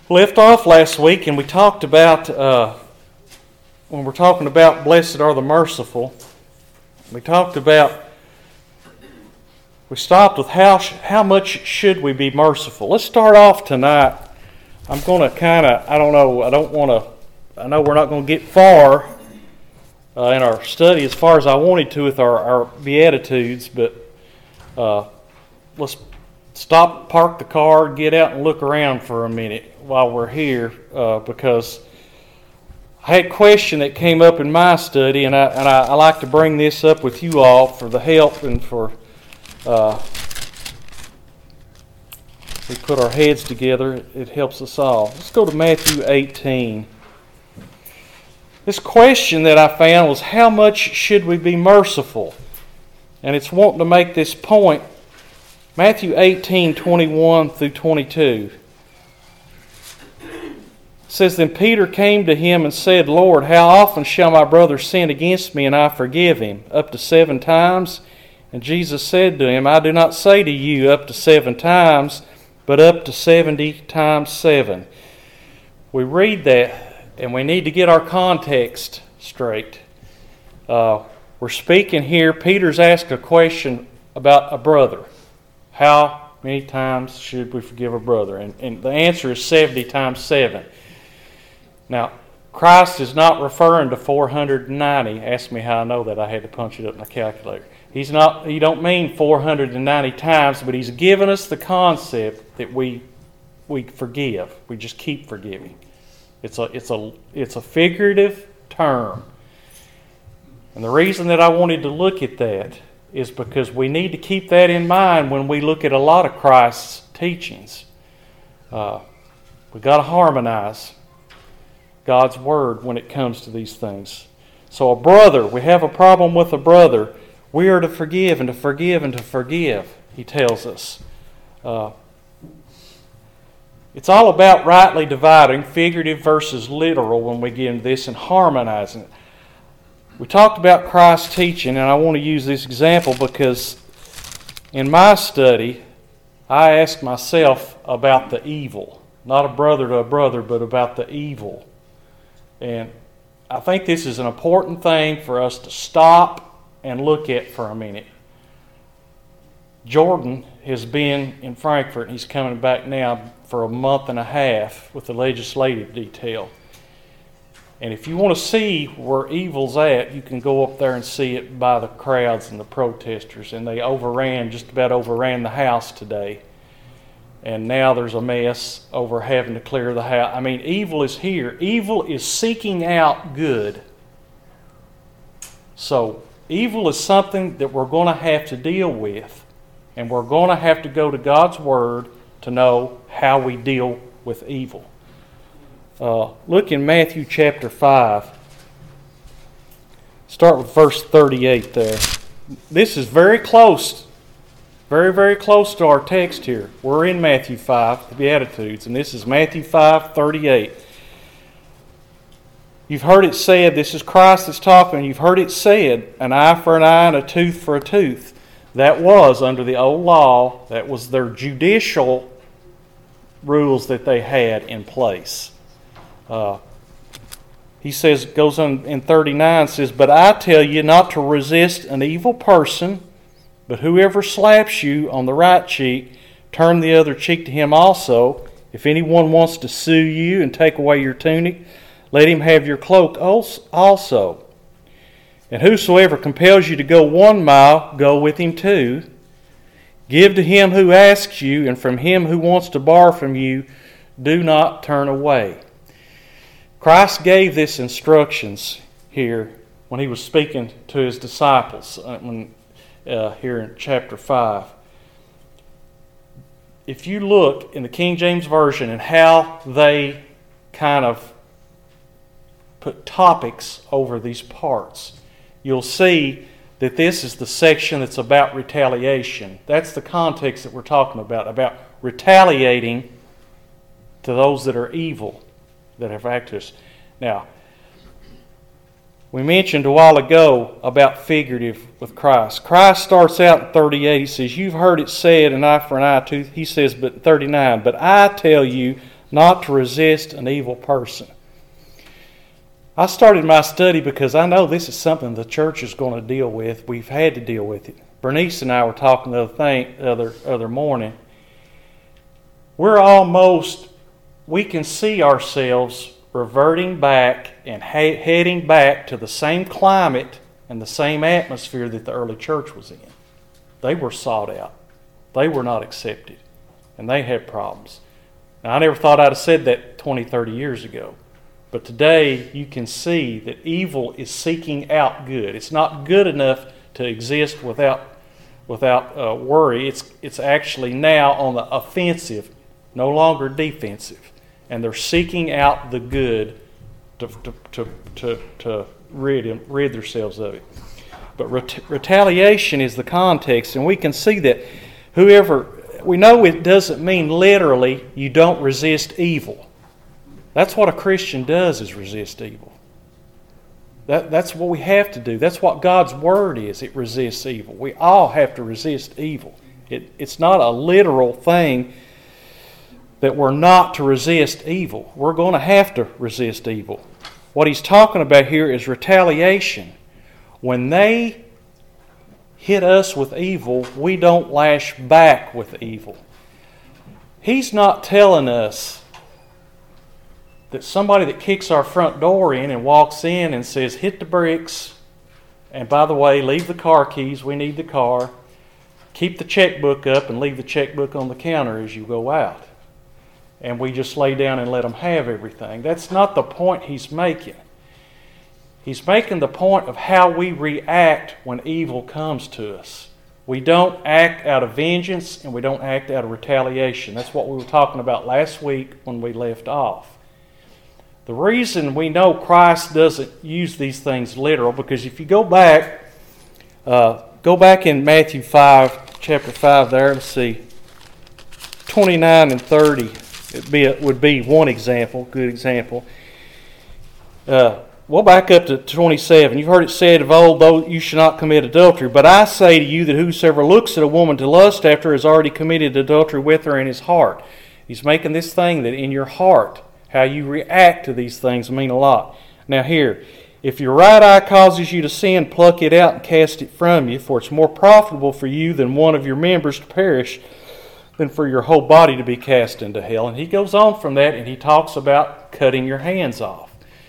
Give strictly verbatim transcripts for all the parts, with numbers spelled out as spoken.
Left off last week, and we talked about, uh, when we're talking about blessed are the merciful, we talked about, we stopped with how how much should we be merciful. Let's start off tonight. I'm going to kind of, I don't know, I don't want to, I know we're not going to get far uh, in our study as far as I wanted to with our, our Beatitudes, but uh, let's stop, park the car, get out and look around for a minute while we're here, uh, because I had a question that came up in my study, and I and I, I like to bring this up with you all for the help and for uh, we put our heads together. It helps us all. Let's go to Matthew eighteen. This question that I found was, how much should we be merciful? And it's wanting to make this point. Matthew eighteen, twenty-one through twenty-two. It says, Then Peter came to him and said, Lord, how often shall my brother sin against me and I forgive him? Up to seven times? And Jesus said to him, I do not say to you up to seven times, but up to seventy times seven. We read that, and we need to get our context straight. Uh, we're speaking here, Peter's asked a question about a brother. How many times should we forgive a brother? And, and the answer is seventy times seven. Now, Christ is not referring to four hundred ninety. Ask me how I know that. I had to punch it up in the calculator. He's not. He don't mean four hundred ninety times, but he's given us the concept that we we forgive. We just keep forgiving. It's a it's a it's a figurative term. And the reason that I wanted to look at that is because we need to keep that in mind when we look at a lot of Christ's teachings. Uh, we've got to harmonize God's Word when it comes to these things. So a brother, we have a problem with a brother. We are to forgive and to forgive and to forgive, he tells us. Uh, it's all about rightly dividing figurative versus literal when we get into this and harmonizing it. We talked about Christ's teaching, and I want to use this example because in my study, I asked myself about the evil. Not a brother to a brother, but about the evil. And I think this is an important thing for us to stop and look at for a minute. Jordan has been in Frankfurt. He's coming back now for a month and a half with the legislative detail. And if you want to see where evil's at, you can go up there and see it by the crowds and the protesters. And they overran, just about overran the house today. And now there's a mess over having to clear the house. I mean, evil is here. Evil is seeking out good. So, evil is something that we're going to have to deal with. And we're going to have to go to God's Word to know how we deal with evil. Uh, look in Matthew chapter five. Start with verse thirty-eight there. This is very close, very, very close to our text here. We're in Matthew five, the Beatitudes, and this is Matthew five, thirty-eight. You've heard it said, this is Christ that's talking, you've heard it said, an eye for an eye and a tooth for a tooth. That was under the old law, that was their judicial rules that they had in place. Uh, he says, goes on in thirty-nine, says, But I tell you not to resist an evil person, but whoever slaps you on the right cheek, turn the other cheek to him also. If anyone wants to sue you and take away your tunic, let him have your cloak also. And whosoever compels you to go one mile, go with him two. Give to him who asks you, and from him who wants to borrow from you, do not turn away. Christ gave this instructions here when he was speaking to his disciples uh, when, uh, here in chapter five. If you look in the King James Version and how they kind of put topics over these parts, you'll see that this is the section that's about retaliation. That's the context that we're talking about, about retaliating to those that are evil, that have acted us. Now, we mentioned a while ago about figurative with Christ. Christ starts out in thirty-eight. He says, you've heard it said, an eye for an eye, tooth. He says, but thirty-nine, but I tell you not to resist an evil person. I started my study because I know this is something the church is going to deal with. We've had to deal with it. Bernice and I were talking the other thing, other other morning. We're almost, we can see ourselves reverting back and ha- heading back to the same climate and the same atmosphere that the early church was in. They were sought out. They were not accepted. And they had problems. Now, I never thought I'd have said that twenty, thirty years ago. But today, you can see that evil is seeking out good. It's not good enough to exist without without uh, worry. It's it's actually now on the offensive, no longer defensive. And they're seeking out the good to to to to, to rid, rid themselves of it. But ret- retaliation is the context, and we can see that whoever, we know it doesn't mean literally you don't resist evil. That's what a Christian does, is resist evil. That, that's what we have to do. That's what God's Word is. It resists evil. We all have to resist evil. It, it's not a literal thing that we're not to resist evil. We're going to have to resist evil. What he's talking about here is retaliation. When they hit us with evil, we don't lash back with evil. He's not telling us that somebody that kicks our front door in and walks in and says, hit the bricks, and by the way, leave the car keys, we need the car, keep the checkbook up and leave the checkbook on the counter as you go out. And we just lay down and let them have everything. That's not the point he's making. He's making the point of how we react when evil comes to us. We don't act out of vengeance and we don't act out of retaliation. That's what we were talking about last week when we left off. The reason we know Christ doesn't use these things literal, because if you go back, uh, go back in Matthew five, chapter five there, let's see, twenty-nine and thirty it'd be a, would be one example, good example. Uh, we'll back up to twenty-seven. You've heard it said of old, though you should not commit adultery. But I say to you that whosoever looks at a woman to lust after her has already committed adultery with her in his heart. He's making this thing that in your heart, how you react to these things mean a lot. Now here, if your right eye causes you to sin, pluck it out and cast it from you, for it's more profitable for you than one of your members to perish than for your whole body to be cast into hell. And he goes on from that and he talks about cutting your hands off.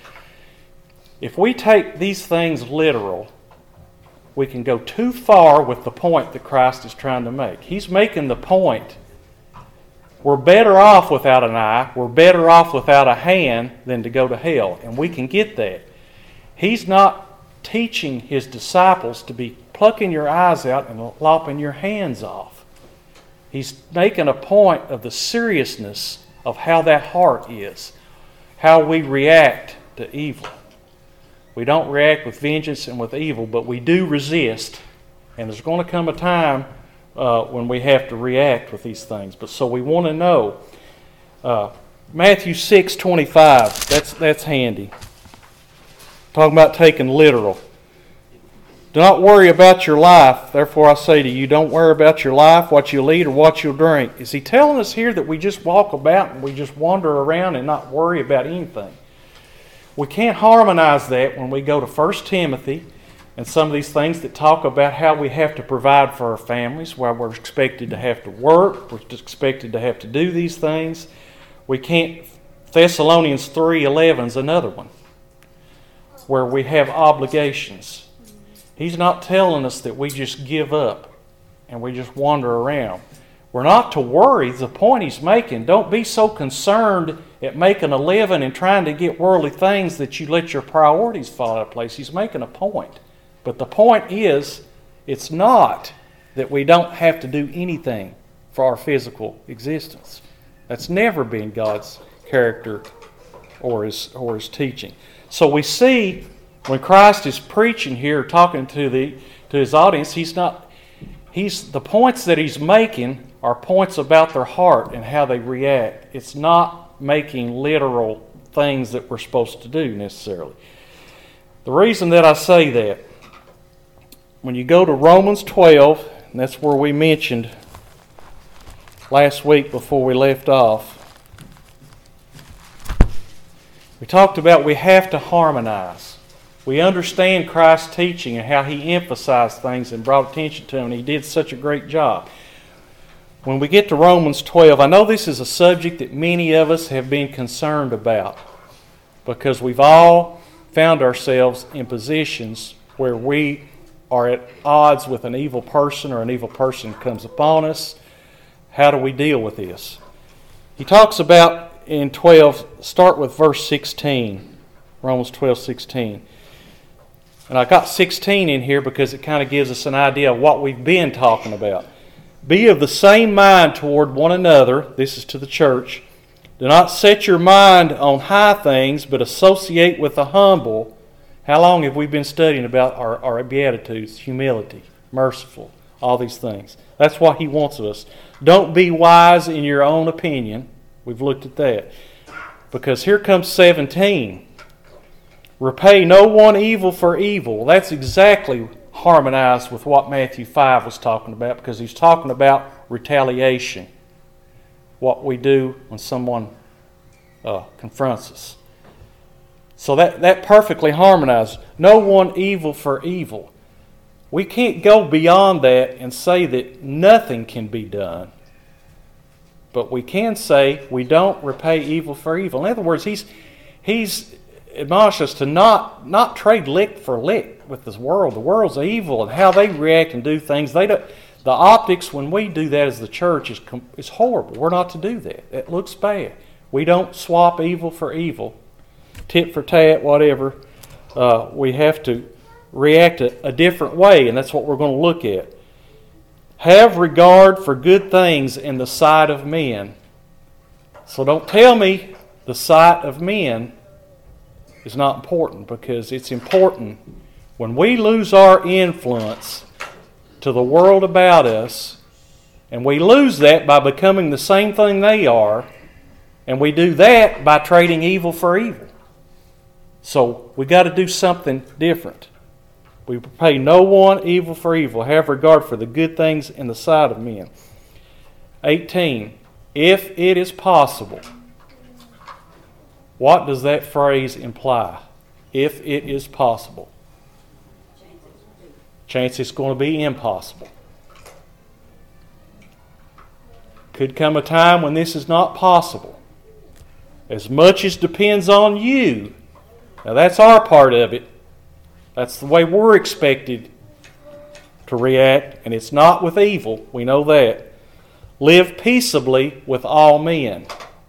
If we take these things literal, we can go too far with the point that Christ is trying to make. He's making the point, we're better off without an eye, we're better off without a hand than to go to hell. And we can get that. He's not teaching his disciples to be plucking your eyes out and lopping your hands off. He's making a point of the seriousness of how that heart is, how we react to evil. We don't react with vengeance and with evil, but we do resist. And there's going to come a time Uh, when we have to react with these things. But so we want to know. Uh, Matthew six twenty-five, that's, that's handy. Talking about taking literal. Do not worry about your life. Therefore I say to you, don't worry about your life, what you'll eat or what you'll drink. Is he telling us here that we just walk about and we just wander around and not worry about anything? We can't harmonize that when we go to First Timothy and some of these things that talk about how we have to provide for our families, where we're expected to have to work, we're expected to have to do these things. We can't, Thessalonians three eleven is another one, where we have obligations. He's not telling us that we just give up and we just wander around. We're not to worry. The point he's making, don't be so concerned at making a living and trying to get worldly things that you let your priorities fall out of place. He's making a point. But the point is, it's not that we don't have to do anything for our physical existence. That's never been God's character or his, or his teaching. So we see when Christ is preaching here, talking to the to his audience, he's not he's the points that he's making are points about their heart and how they react. It's not making literal things that we're supposed to do necessarily. The reason that I say that, when you go to Romans twelve, and that's where we mentioned last week before we left off, We talked about we have to harmonize. We understand Christ's teaching and how He emphasized things and brought attention to them, and He did such a great job. When we get to Romans twelve, I know this is a subject that many of us have been concerned about because we've all found ourselves in positions where we are at odds with an evil person or an evil person comes upon us. How do we deal with this? He talks about in twelve, start with verse sixteen, Romans twelve, sixteen. And I got sixteen in here because it kind of gives us an idea of what we've been talking about. Be of the same mind toward one another. This is to the church. Do not set your mind on high things, but associate with the humble. How long have we been studying about our, our Beatitudes? Humility, merciful, all these things. That's what He wants of us. Don't be wise in your own opinion. We've looked at that. Because here comes seventeen. Repay no one evil for evil. That's exactly harmonized with what Matthew five was talking about, because he's talking about retaliation. What we do when someone uh, confronts us. So that, that perfectly harmonizes. No one evil for evil. We can't go beyond that and say that nothing can be done. But we can say we don't repay evil for evil. In other words, he's he's admonished us to not, not trade lick for lick with this world. The world's evil and how they react and do things. They don't, the optics when we do that as the church is, is horrible. We're not to do that. It looks bad. We don't swap evil for evil, tit for tat, whatever. Uh, we have to react a, a different way, and that's what we're going to look at. Have regard for good things in the sight of men. So don't tell me the sight of men is not important, because it's important when we lose our influence to the world about us, and we lose that by becoming the same thing they are, and we do that by trading evil for evil. So we got to do something different. We repay no one evil for evil. Have regard for the good things in the sight of men. eighteen. If it is possible. What does that phrase imply? If it is possible. Chance it's going to be impossible. Could come a time when this is not possible. As much as depends on you. Now that's our part of it. That's the way we're expected to react, and it's not with evil. We know that. Live peaceably with all men.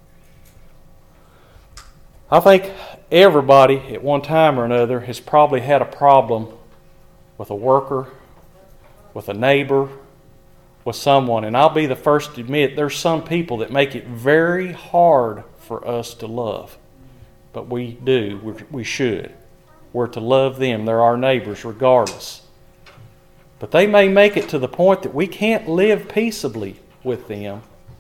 I think everybody at one time or another has probably had a problem with a worker, with a neighbor, with someone. And I'll be the first to admit there's some people that make it very hard for us to love. But we do. We should. We're to love them. They're our neighbors regardless. But they may make it to the point that we can't live peaceably with them,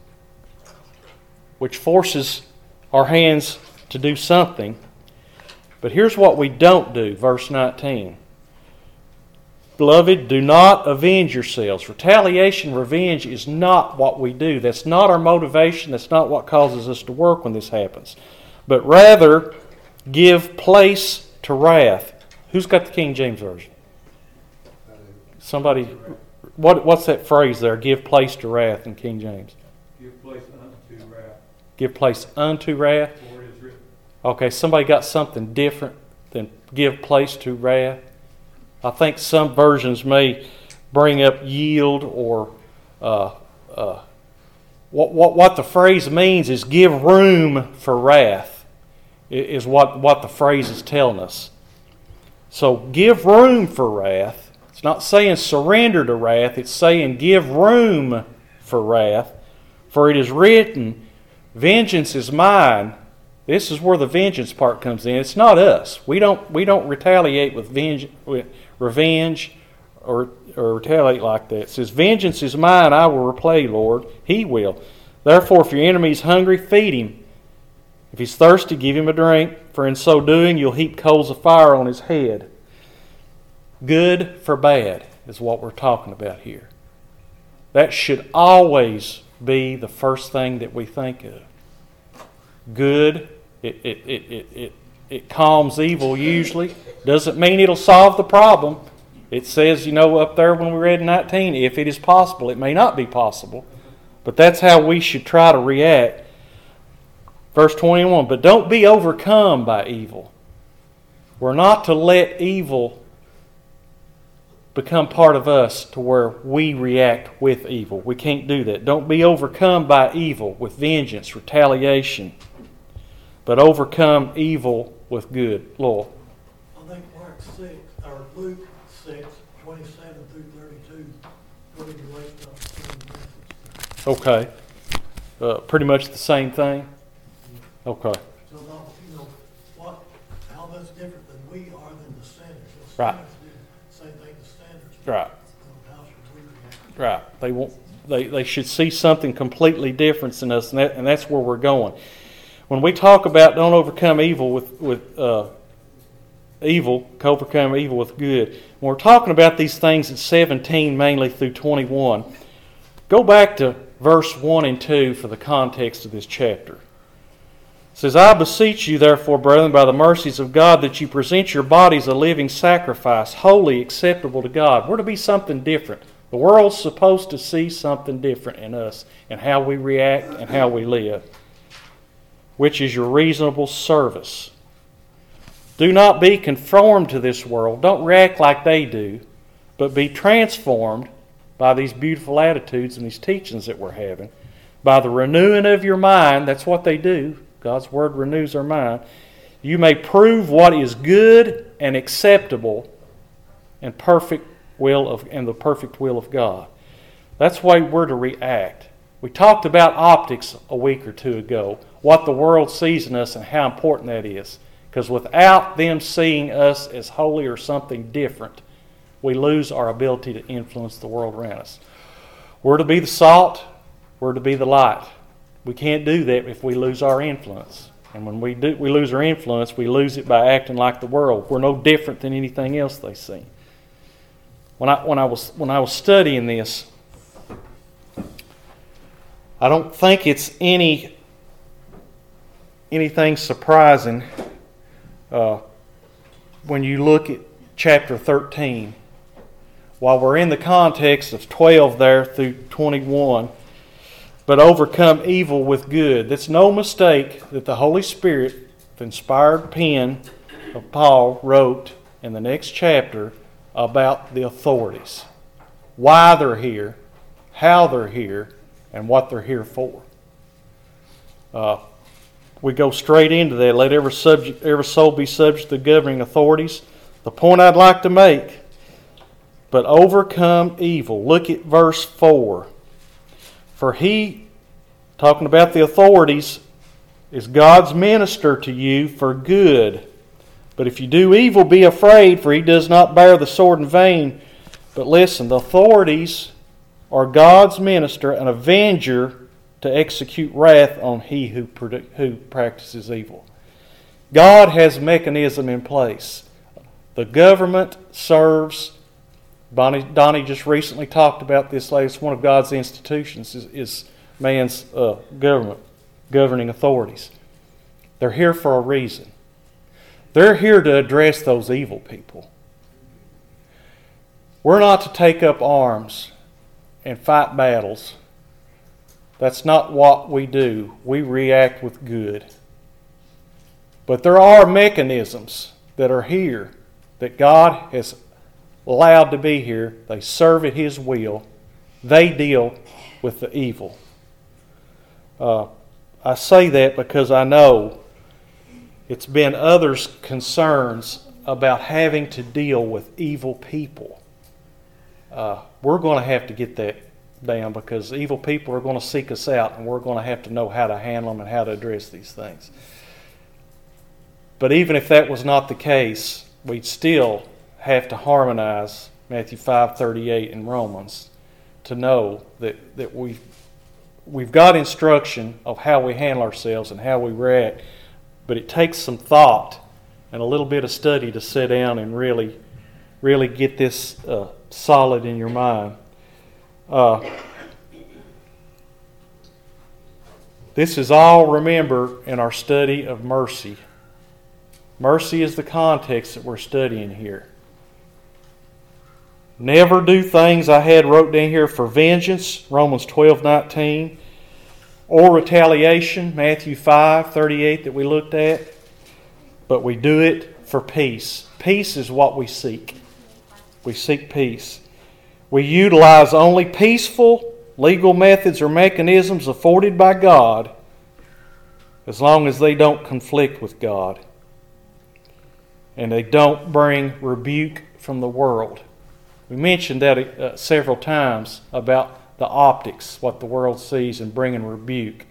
which forces our hands to do something. But here's what we don't do, verse nineteen. Beloved, do not avenge yourselves. Retaliation, revenge is not what we do. That's not our motivation. That's not what causes us to work when this happens. But rather, give place to wrath. Who's got the King James Version? Somebody, what, what's that phrase there? Give place to wrath in King James. Give place unto wrath. Give place unto wrath. For it is written. Okay, somebody got something different than give place to wrath. I think some versions may bring up yield or uh, uh, what, what, what the phrase means is give room for wrath, is what, what the phrase is telling us. So give room for wrath. It's not saying surrender to wrath. It's saying give room for wrath. For it is written, vengeance is mine. This is where the vengeance part comes in. It's not us. We don't we don't retaliate with, venge, with revenge or, or retaliate like that. It says, vengeance is mine, I will repay, Lord. He will. Therefore, if your enemy is hungry, feed him. If he's thirsty, give him a drink, for in so doing you'll heap coals of fire on his head. Good for bad is what we're talking about here. That should always be the first thing that we think of. Good, it, it, it, it, it it calms evil usually. Doesn't mean it'll solve the problem. It says, you know, up there when we read in nineteen, if it is possible. It may not be possible, but that's how we should try to react. Verse twenty-one, but don't be overcome by evil. We're not to let evil become part of us to where we react with evil. We can't do that. Don't be overcome by evil with vengeance, retaliation, but overcome evil with good. Lord. I think Mark six, or Luke six, twenty-seven through thirty-two, really relates to the same message. Okay. Uh, pretty much the same thing? Okay. So, now, you know, what, how much different than we are than the sinners. The Right. sinners do the same thing the sinners do. Right. So how should we react? Right. They won't. They, they should see something completely different in us, and, that, and that's where we're going. When we talk about don't overcome evil with with uh, evil, overcome evil with good. When we're talking about these things in seventeen, mainly through twenty-one, go back to verse one and two for the context of this chapter. It says, I beseech you, therefore, brethren, by the mercies of God, that you present your bodies a living sacrifice, holy, acceptable to God. We're to be something different. The world's supposed to see something different in us and how we react and how we live, which is your reasonable service. Do not be conformed to this world. Don't react like they do, but be transformed by these beautiful attitudes and these teachings that we're having. By the renewing of your mind, that's what they do. God's Word renews our mind. You may prove what is good and acceptable and perfect will of and the perfect will of God. That's why we're to react. We talked about optics a week or two ago, what the world sees in us and how important that is. Because without them seeing us as holy or something different, we lose our ability to influence the world around us. We're to be the salt. We're to be the light. We can't do that if we lose our influence. And when we do, we lose our influence, we lose it by acting like the world. We're no different than anything else they see. When I when I was when I was studying this, I don't think it's any anything surprising uh, when you look at chapter thirteen. While we're in the context of twelve there through twenty-one, but overcome evil with good. That's no mistake that the Holy Spirit, the inspired pen of Paul, wrote in the next chapter about the authorities. Why they're here, how they're here, and what they're here for. Uh, we go straight into that. Let every subject, every soul be subject to the governing authorities. The point I'd like to make, but overcome evil. Look at verse four. For he, talking about the authorities, is God's minister to you for good. But if you do evil, be afraid, for he does not bear the sword in vain. But listen, the authorities are God's minister, an avenger to execute wrath on he who, who practices evil. God has a mechanism in place. The government serves. Bonnie, Donnie just recently talked about this latest. One of God's institutions is, is man's uh, government, governing authorities. They're here for a reason. They're here to address those evil people. We're not to take up arms and fight battles. That's not what we do. We react with good. But there are mechanisms that are here that God has allowed to be here. They serve at His will. They deal with the evil. Uh, I say that because I know it's been others' concerns about having to deal with evil people. Uh, we're going to have to get that down because evil people are going to seek us out, and we're going to have to know how to handle them and how to address these things. But even if that was not the case, we'd still have to harmonize Matthew five thirty-eight and Romans to know that, that we've, we've got instruction of how we handle ourselves and how we react, but it takes some thought and a little bit of study to sit down and really, really get this uh, solid in your mind. Uh, this is all, remember, in our study of mercy. Mercy is the context that we're studying here. Never do things I had wrote down here for vengeance, Romans twelve nineteen, or retaliation, Matthew five thirty-eight that we looked at, but we do it for peace. Peace is what we seek. We seek peace. We utilize only peaceful legal methods or mechanisms afforded by God as long as they don't conflict with God and they don't bring rebuke from the world. We mentioned that uh, several times about the optics, what the world sees, and bringing rebuke.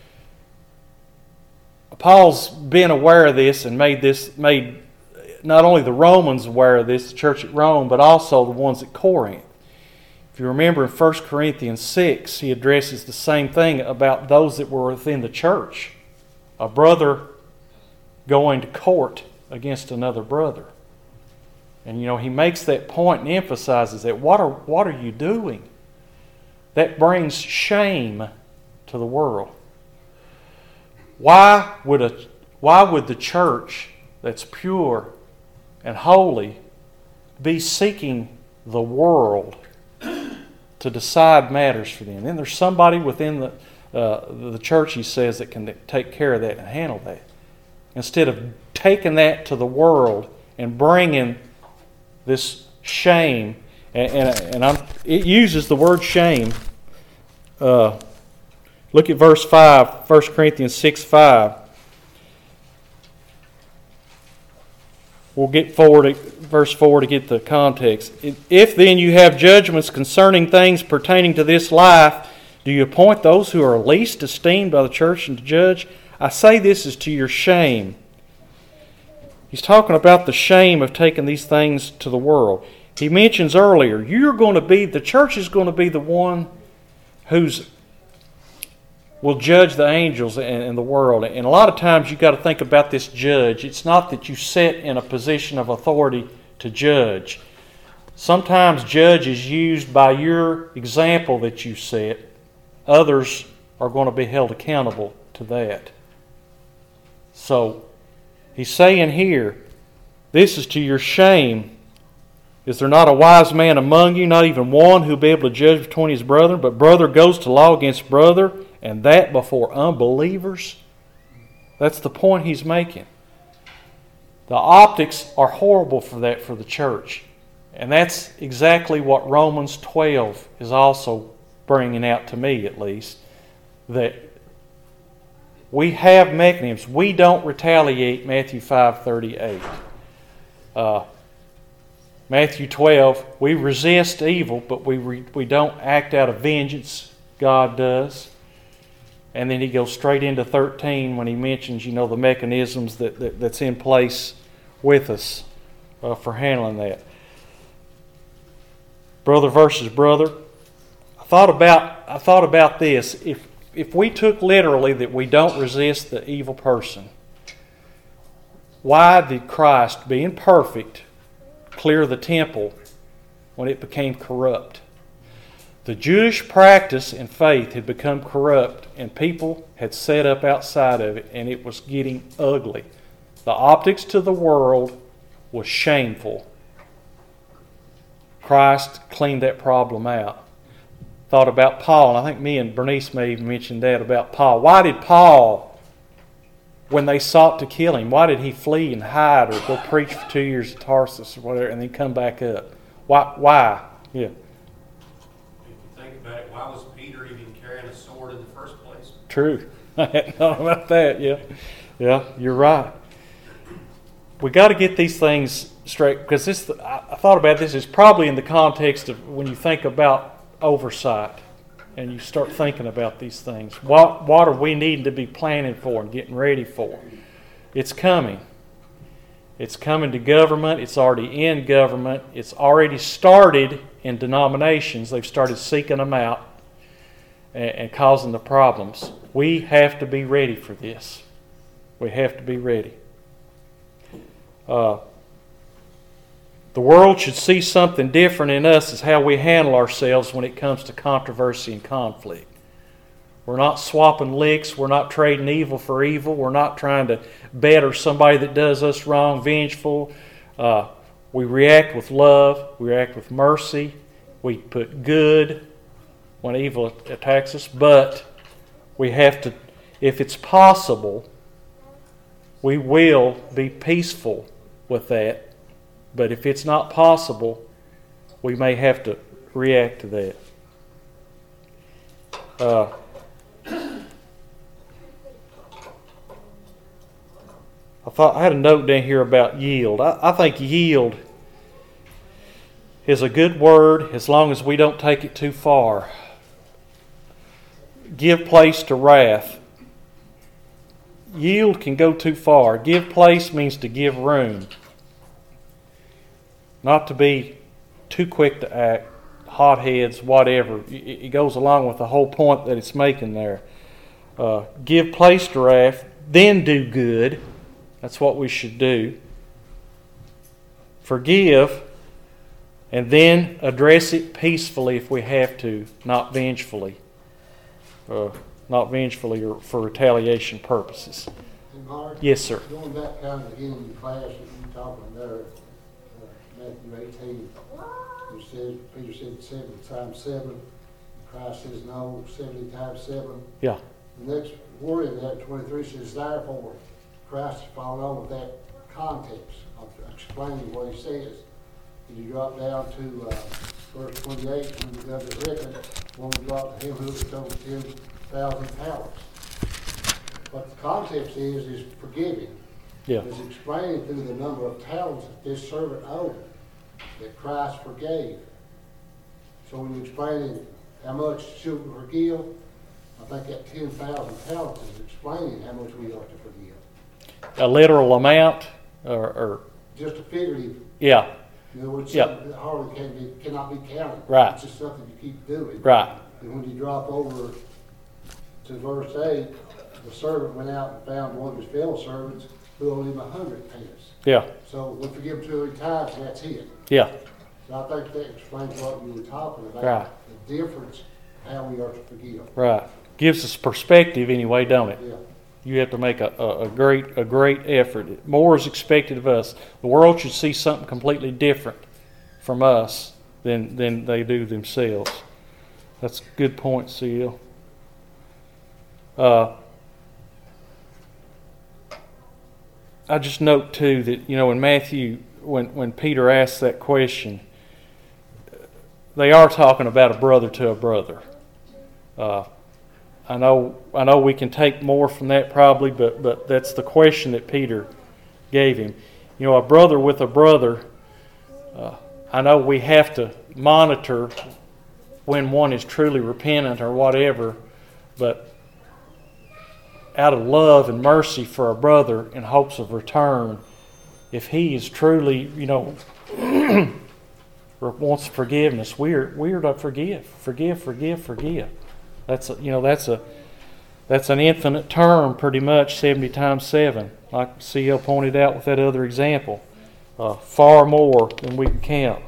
Paul's been aware of this and made this made not only the Romans aware of this, the church at Rome, but also the ones at Corinth. If you remember in First Corinthians six, he addresses the same thing about those that were within the church. A brother going to court against another brother. And you know, he makes that point and emphasizes that what are what are you doing? That brings shame to the world. Why would a why would the church that's pure and holy be seeking the world to decide matters for them? Then there's somebody within the uh, the church, he says, that can take care of that and handle that. Instead of taking that to the world and bringing this shame, and, and, and I'm, it uses the word shame. Uh, look at verse five, First Corinthians six five. We'll get forward to verse four to get the context. If then you have judgments concerning things pertaining to this life, do you appoint those who are least esteemed by the church and to judge? I say this is to your shame. He's talking about the shame of taking these things to the world. He mentions earlier, you're going to be, the church is going to be the one who's will judge the angels and, and the world. And a lot of times you've got to think about this judge. It's not that you sit in a position of authority to judge. Sometimes judge is used by your example that you set. Others are going to be held accountable to that. So, he's saying here, this is to your shame. Is there not a wise man among you, not even one, who will be able to judge between his brethren? But brother goes to law against brother, and that before unbelievers? That's the point he's making. The optics are horrible for that for the church. And that's exactly what Romans twelve is also bringing out to me, at least. That we have mechanisms. We don't retaliate, Matthew five thirty-eight. Uh, Matthew twelve, we resist evil, but we re, we don't act out of vengeance. God does. And then he goes straight into thirteen when he mentions, you know, the mechanisms that, that that's in place with us uh, for handling that. Brother versus brother. I thought about I thought about this. If if we took literally that we don't resist the evil person, why did Christ, being perfect, clear the temple when it became corrupt? The Jewish practice and faith had become corrupt, and people had set up outside of it, and it was getting ugly. The optics to the world was shameful. Christ cleaned that problem out. Thought about Paul, and I think me and Bernice may have mentioned that about Paul. Why did Paul, when they sought to kill him, why did he flee and hide or go preach for two years at Tarsus or whatever and then come back up? Why? Why? Yeah. If you think about it, why was Peter even carrying a sword in the first place? True. I hadn't thought about that. Yeah, yeah, you're right. We got to get these things straight, because this. I thought about this. It's probably in the context of when you think about oversight and you start thinking about these things. What what are we needing to be planning for and getting ready for? It's coming. It's coming to government. It's already in government. It's already started in denominations. They've started seeking them out and, and causing the problems. We have to be ready for this. We have to be ready. Uh, the world should see something different in us as how we handle ourselves when it comes to controversy and conflict. We're not swapping licks. We're not trading evil for evil. We're not trying to better somebody that does us wrong, vengeful. Uh, we react with love. We react with mercy. We put good when evil attacks us. But we have to, if it's possible, we will be peaceful with that. But if it's not possible, we may have to react to that. Uh, I thought I had a note down here about yield. I, I think yield is a good word as long as we don't take it too far. Give place to wrath. Yield can go too far. Give place means to give room. Not to be too quick to act, hotheads, whatever. It goes along with the whole point that it's making there. Uh, give place to wrath, then do good. That's what we should do. Forgive, and then address it peacefully if we have to, not vengefully. Uh, not vengefully or for retaliation purposes. And Mark, yes, sir. Going back kind of beginning of the class that you talking there, uh, Matthew eighteen, you said, Peter said seventy times seven. Christ says no, seventy times seven. Yeah. The next word in that, twenty-three, says therefore. Christ is following on with that context of explaining what he says. And you drop down to uh, verse twenty-eight, when you got it written, when we drop to him who is over ten thousand talents. What the context is, is forgiving. Yeah. It's explaining through the number of talents that this servant owed, that Christ forgave. So when you're explaining how much should we forgive, I think that ten thousand talents is explaining how much we are to forgive. A literal amount, or, or Just a figurative, yeah, you know, it's Yeah. something that hardly can be, cannot be counted. Right. It's just something you keep doing. right, And when you drop over to verse eight, the servant went out and found one of his fellow servants who owed him a hundred pence. yeah, So we forgive two or three times, and that's it. yeah, So I think that explains what you were talking about. Right. The difference, how we are to forgive. right. Gives us perspective anyway, don't it? Yeah. You have to make a, a, a great a great effort. More is expected of us. The world should see something completely different from us than than they do themselves. That's a good point, Seal. Uh, I just note too that, you know, in Matthew, when when Peter asks that question, they are talking about a brother to a brother. Uh, I know I know we can take more from that probably, but, but that's the question that Peter gave him. You know, a brother with a brother, uh, I know we have to monitor when one is truly repentant or whatever, but out of love and mercy for a brother in hopes of return, if he is truly, you know, wants forgiveness, we're, we're to forgive, forgive, forgive, forgive. That's a, you know that's a that's an infinite term, pretty much seventy times seven, like C L pointed out with that other example, uh, far more than we can count.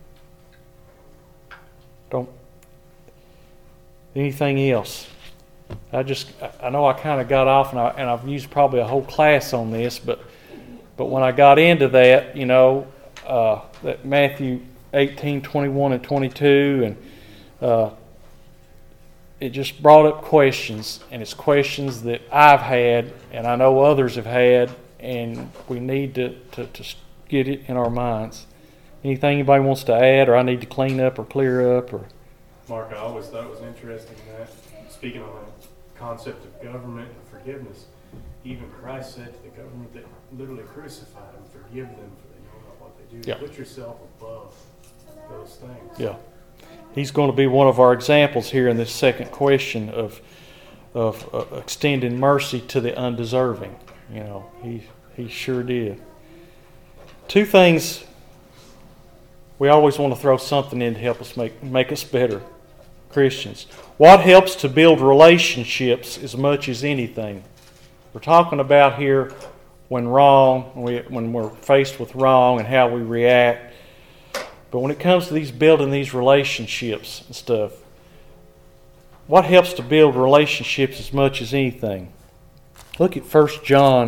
Don't anything else? I just I know I kind of got off, and I and I've used probably a whole class on this, but but when I got into that, you know, uh, that Matthew eighteen, twenty-one, and twenty-two, and uh, it just brought up questions, and it's questions that I've had, and I know others have had, and we need to, to, to get it in our minds. Anything anybody wants to add, or I need to clean up or clear up? Or Mark, I always thought it was interesting that, speaking on the concept of government and forgiveness, even Christ said to the government that literally crucified them, forgive them for they know not what they do. Yeah. Put yourself above those things. Yeah. He's going to be one of our examples here in this second question of of uh, extending mercy to the undeserving. You know, he he sure did. Two things we always want to throw something in to help us make make us better Christians. What helps to build relationships as much as anything? We're talking about here when wrong, when, we, when we're faced with wrong and how we react. But when it comes to these building these relationships and stuff, what helps to build relationships as much as anything? Look at First John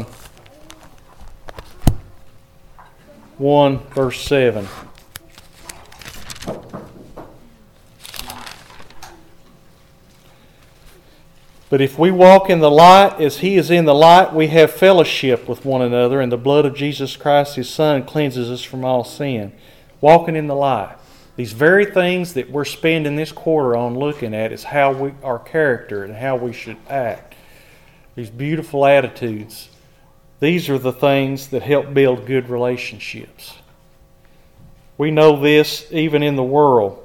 one, verse seven. But if we walk in the light as He is in the light, we have fellowship with one another, and the blood of Jesus Christ, His Son, cleanses us from all sin. Walking in the light. These very things that we're spending this quarter on looking at is how we, our character and how we should act. These beautiful attitudes. These are the things that help build good relationships. We know this even in the world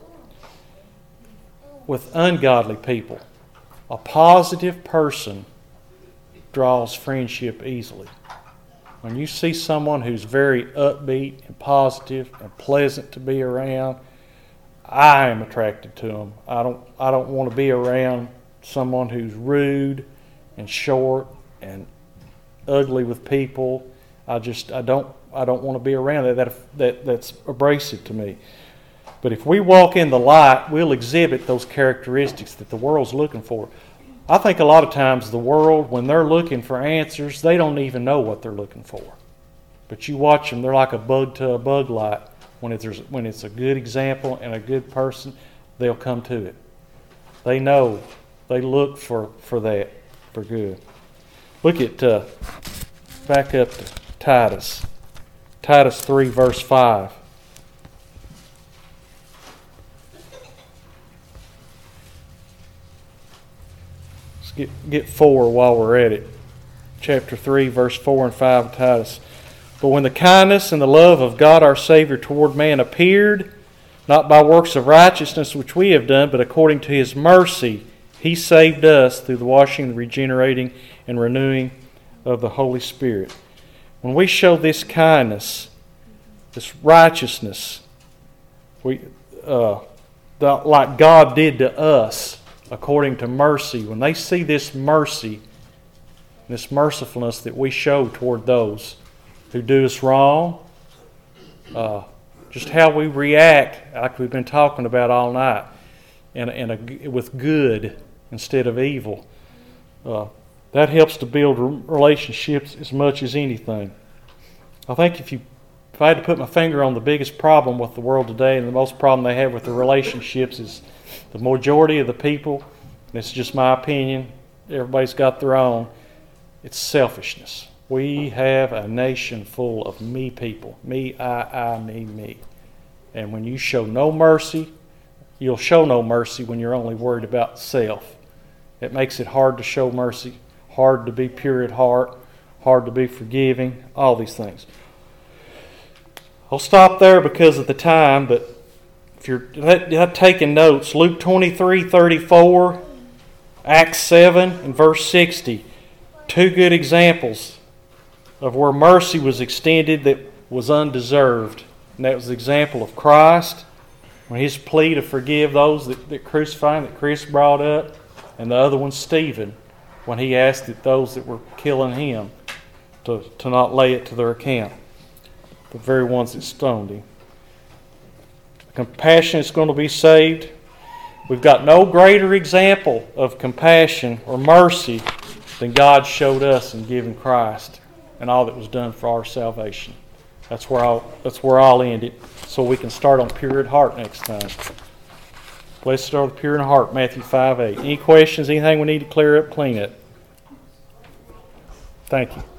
with ungodly people. A positive person draws friendship easily. When you see someone who's very upbeat and positive and pleasant to be around, I am attracted to them. I don't I don't want to be around someone who's rude and short and ugly with people. I just I don't I don't want to be around that. That, that that's abrasive to me. But if we walk in the light, we'll exhibit those characteristics that the world's looking for. I think a lot of times the world, when they're looking for answers, they don't even know what they're looking for. But you watch them, they're like a bug to a bug light. When it's, when it's a good example and a good person, they'll come to it. They know. They look for, for that, for good. Look at, uh, back up to Titus. Titus three, verse five. Let's get, get four while we're at it. Chapter three, verse four and five of Titus. But when the kindness and the love of God our Savior toward man appeared, not by works of righteousness which we have done, but according to His mercy, He saved us through the washing, the regenerating, and renewing of the Holy Spirit. When we show this kindness, this righteousness, we uh, the, like God did to us, according to mercy, when they see this mercy, this mercifulness that we show toward those who do us wrong, uh, just how we react, like we've been talking about all night, and, and a, with good instead of evil, uh, that helps to build relationships as much as anything. I think if you, if I had to put my finger on the biggest problem with the world today, and the most problem they have with the relationships, is the majority of the people, and it's just my opinion, everybody's got their own, it's selfishness. We have a nation full of me people. Me, I, I, me, me. And when you show no mercy, you'll show no mercy when you're only worried about self. It makes it hard to show mercy, hard to be pure at heart, hard to be forgiving, all these things. I'll stop there because of the time, but if you're taking notes, Luke twenty-three thirty-four, Acts seven, and verse sixty, two good examples of where mercy was extended that was undeserved. And that was the example of Christ, when His plea to forgive those that, that crucified Him, that Chris brought up, and the other one, Stephen, when he asked that those that were killing him to, to not lay it to their account, the very ones that stoned him. Compassion is going to be saved. We've got no greater example of compassion or mercy than God showed us in giving Christ and all that was done for our salvation. That's where I'll, that's where I'll end it, so we can start on pure at heart next time. Blessed are the pure in heart, Matthew five eight. Any questions, anything we need to clear up, clean up? Thank you.